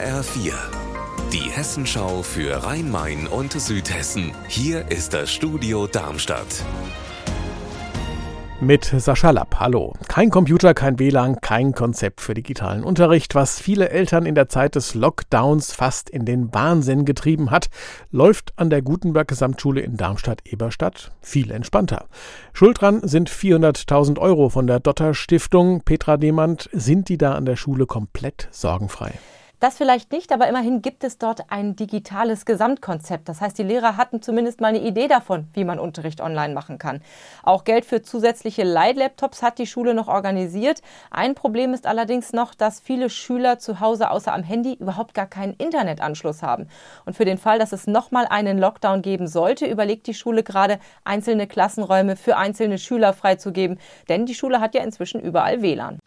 HR4, die Hessenschau für Rhein-Main und Südhessen. Hier ist das Studio Darmstadt. Mit Sascha Lapp, hallo. Kein Computer, kein WLAN, kein Konzept für digitalen Unterricht. Was viele Eltern in der Zeit des Lockdowns fast in den Wahnsinn getrieben hat, läuft an der Gutenberg-Gesamtschule in Darmstadt-Eberstadt viel entspannter. Schuld dran sind 400.000 Euro von der Dotter-Stiftung. Petra Demand, sind die da an der Schule komplett sorgenfrei? Das vielleicht nicht, aber immerhin gibt es dort ein digitales Gesamtkonzept. Das heißt, die Lehrer hatten zumindest mal eine Idee davon, wie man Unterricht online machen kann. Auch Geld für zusätzliche Leihlaptops hat die Schule noch organisiert. Ein Problem ist allerdings noch, dass viele Schüler zu Hause außer am Handy überhaupt gar keinen Internetanschluss haben. Und für den Fall, dass es nochmal einen Lockdown geben sollte, überlegt die Schule gerade, einzelne Klassenräume für einzelne Schüler freizugeben. Denn die Schule hat ja inzwischen überall WLAN.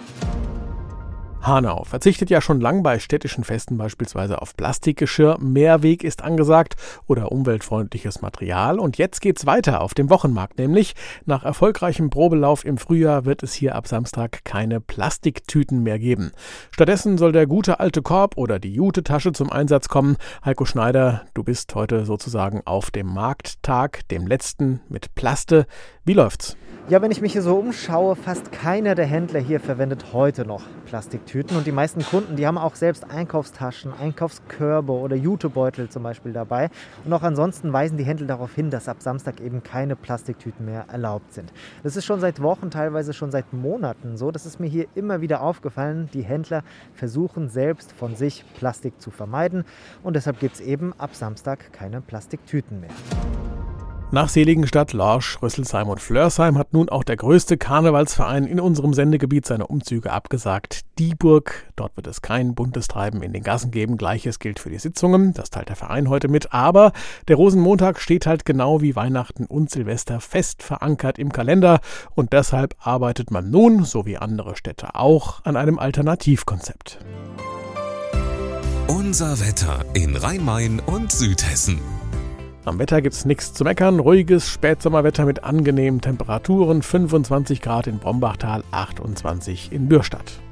Hanau verzichtet ja schon lang bei städtischen Festen beispielsweise auf Plastikgeschirr. Mehrweg ist angesagt oder umweltfreundliches Material. Und jetzt geht's weiter auf dem Wochenmarkt, nämlich nach erfolgreichem Probelauf im Frühjahr wird es hier ab Samstag keine Plastiktüten mehr geben. Stattdessen soll der gute alte Korb oder die Jute-Tasche zum Einsatz kommen. Heiko Schneider, du bist heute sozusagen auf dem Markttag, dem letzten mit Plaste. Wie läuft's? Ja, wenn ich mich hier so umschaue, fast keiner der Händler hier verwendet heute noch Plastiktüten. Und die meisten Kunden, die haben auch selbst Einkaufstaschen, Einkaufskörbe oder Jutebeutel zum Beispiel dabei. Und auch ansonsten weisen die Händler darauf hin, dass ab Samstag eben keine Plastiktüten mehr erlaubt sind. Das ist schon seit Wochen, teilweise schon seit Monaten so. Das ist mir hier immer wieder aufgefallen. Die Händler versuchen selbst von sich Plastik zu vermeiden. Und deshalb gibt es eben ab Samstag keine Plastiktüten mehr. Nach Seligenstadt, Lorsch, Rüsselsheim und Flörsheim hat nun auch der größte Karnevalsverein in unserem Sendegebiet seine Umzüge abgesagt. Dieburg, dort wird es kein buntes Treiben in den Gassen geben. Gleiches gilt für die Sitzungen, das teilt der Verein heute mit. Aber der Rosenmontag steht halt genau wie Weihnachten und Silvester fest verankert im Kalender. Und deshalb arbeitet man nun, so wie andere Städte auch, an einem Alternativkonzept. Unser Wetter in Rhein-Main und Südhessen. Am Wetter gibt's nichts zu meckern. Ruhiges Spätsommerwetter mit angenehmen Temperaturen. 25 Grad in Brombachtal, 28 in Bürstadt.